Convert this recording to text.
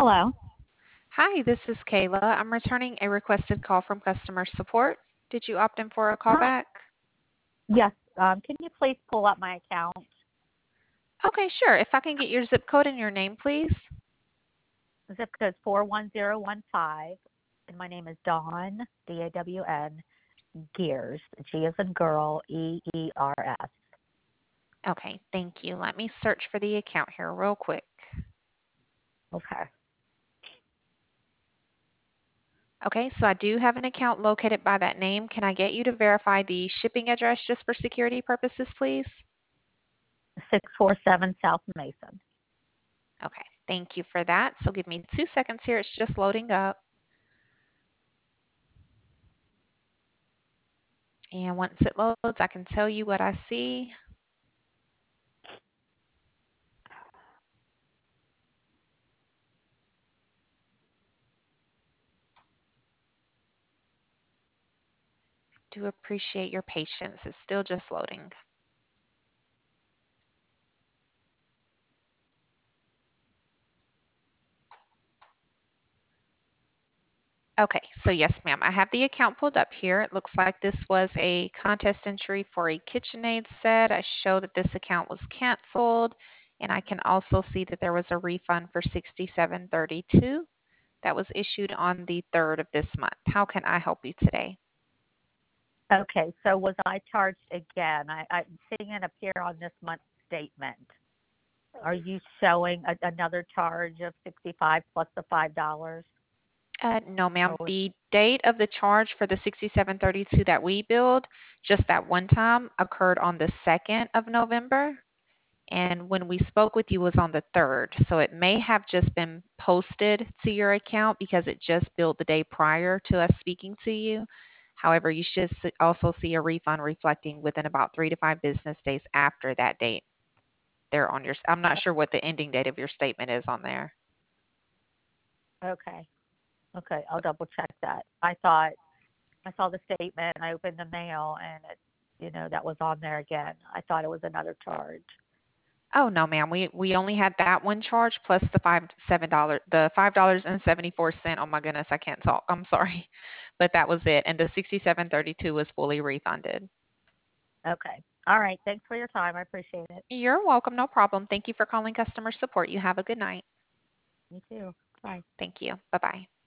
Hello. Hi, this is Kayla. I'm returning a requested call from customer support. Did you opt in for a Hi. callback? Yes. Can you please pull up my account? Okay, sure. If I can get your zip code and your name, please. Zip code 41015, and my name is Dawn, Dawn, Gears, G as in girl, Eers. Okay, thank you. Let me search for the account here real quick. Okay. Okay, so I do have an account located by that name. Can I get you to verify the shipping address just for security purposes, please? 647 South Mason. Okay, thank you for that. So give me 2 seconds here. It's just loading up. And once it loads, I can tell you what I see. Do appreciate your patience. It's still just loading. Okay, so yes, ma'am, I have the account pulled up here. It looks like this was a contest entry for a KitchenAid set. I show that this account was canceled, and I can also see that there was a refund for $67.32 that was issued on the 3rd of this month. How can I help you today? Okay, so was I charged again? I'm seeing it appear on this month's statement. Are you showing another charge of 65 plus the $5? No, ma'am. Or The date of the charge for the 67.32 that we billed, just that one time, occurred on the 2nd of November. And when we spoke with you was on the 3rd. So it may have just been posted to your account because it just billed the day prior to us speaking to you. However, you should also see a refund reflecting within about 3 to 5 business days after that date. There on your, I'm not sure what the ending date of your statement is on there. okay, okay, I'll double check that. I thought I saw the statement, I opened the mail, and that was on there again. I thought it was another charge. Oh no, ma'am. We only had that one charge plus the $5.74. Oh my goodness, I can't talk. I'm sorry. But that was it. And the 67.32 was fully refunded. Okay. All right. Thanks for your time. I appreciate it. You're welcome. No problem. Thank you for calling customer support. You have a good night. You too. Bye. Thank you. Bye-bye.